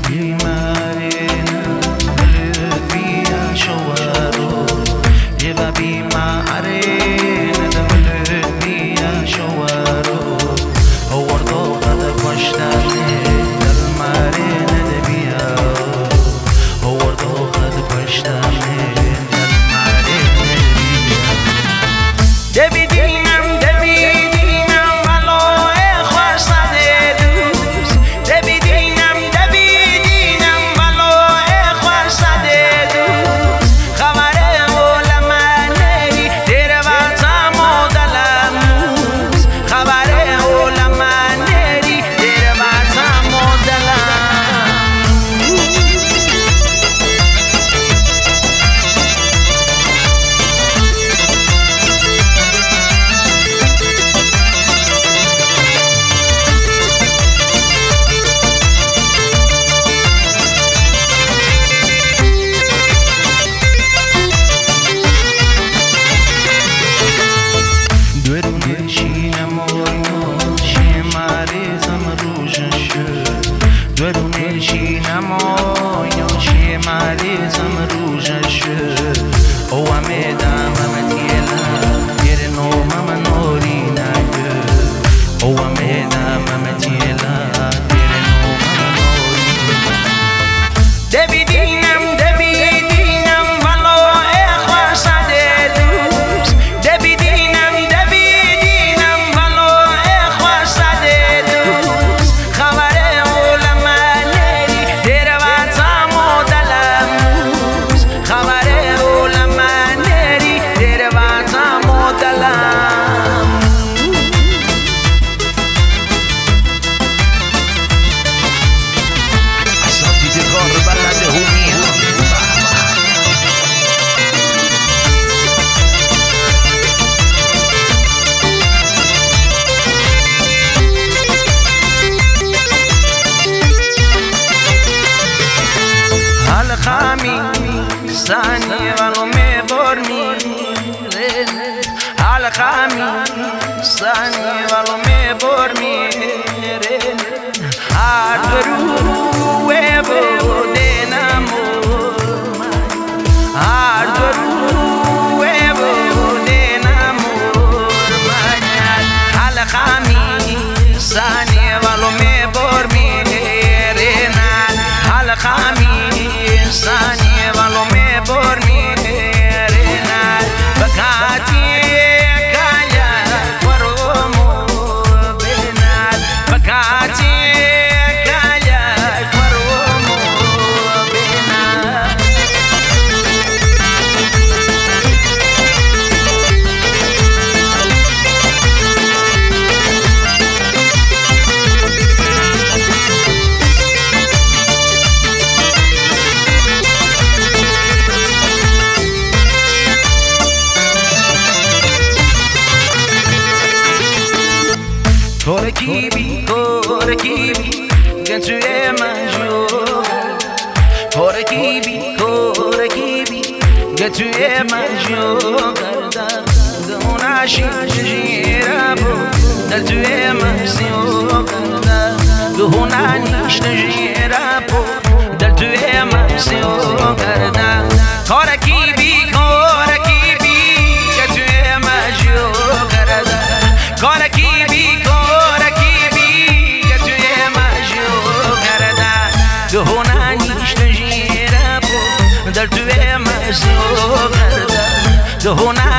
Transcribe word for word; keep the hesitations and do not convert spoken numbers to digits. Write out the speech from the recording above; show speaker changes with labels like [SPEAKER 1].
[SPEAKER 1] بیمارینه بلد بیا شوارو یه بیمارینه بلد بیا شوارو وردو خد پشتانه دل مارینه بیا وردو خد پشتانه دل مارینه بیا دبیدینم دبیدینم ولو خوش دوست دبیدینم دبیدینم ولو خوش دوست خبره علمانی دیر وقتم و دلموز خبره علمانی دیر وقتم و درون شینم آیا شمالیزم روشش او امیدم امتیلا گر نومم نوری نگه او امیدم امتیلا گر نومم نوری دبیدینم دبیدینم ولو خوش دوست دبیدینم دبیدینم ولو خوش دوست خبره ثانی ولو می بر میره حال خامی ثانی ولو می بر میره هر دروه بوده نمور هر دروه بوده نمور حال خامی ثانی ولو می بر میره حال خامی ثانی ولو می بر میرینه بکاتی کایا فرمو بینه بکاتی کایا فرمو بینه Korakibi, korakibi, quand tu es ma joie. Korakibi, korakibi, quand tu es ma joie. Dona shijirabo, dal tu es ma joie. Dona shijirabo, dal tu es ma joie. Korakibi, korakibi, quand tu es ma joie. Korakibi, korakibi, quand tu es ma joie. Dona shijirabo, dal tu es ma joie. Dona